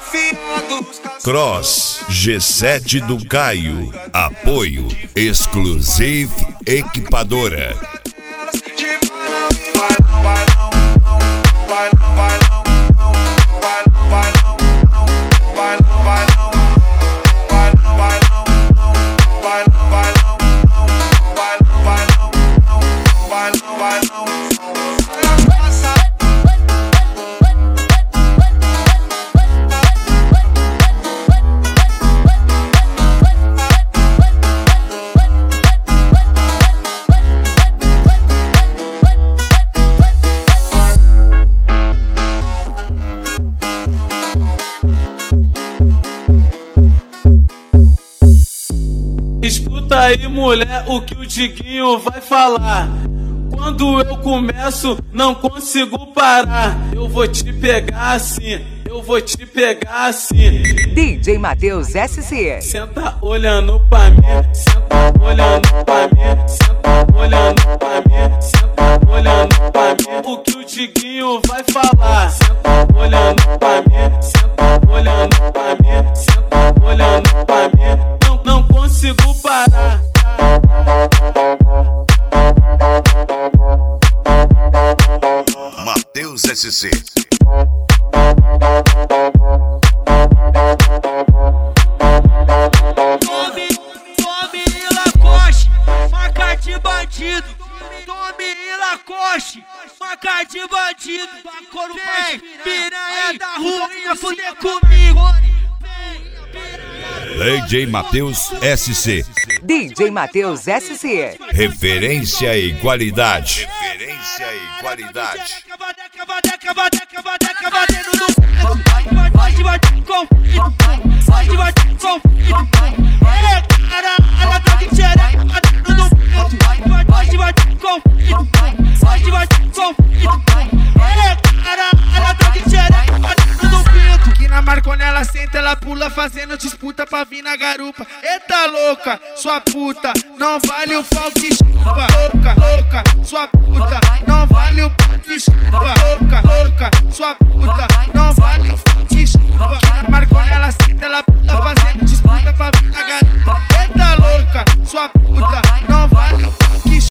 Cross G7 do Caio. Apoio Exclusive Equipadora. Escuta aí, mulher, o que o Diguinho vai falar. Quando eu começo, não consigo parar. Eu vou te pegar assim, eu vou te pegar assim. DJ Matheus SC. Senta olhando pra mim, senta olhando pra mim, senta olhando pra mim, senta olhando pra mim. O que o Diguinho vai falar. Senta olhando pra mim, senta olhando pra mim, senta olhando pra mim. Não consigo parar. Matheus SC. Tome e Lacoste, faca de bandido. Tome e Lacoste, faca de bandido. Vem, piranha da rua, ia fuder comigo. DJ Matheus SC. DJ Matheus SC. Referência e qualidade. Referência e qualidade. Marconela senta, ela pula fazendo disputa pra vir na garupa. Eita louca, sua puta, não vale o pau que chupa. Louca, louca, sua puta, não vale o pau que chupa.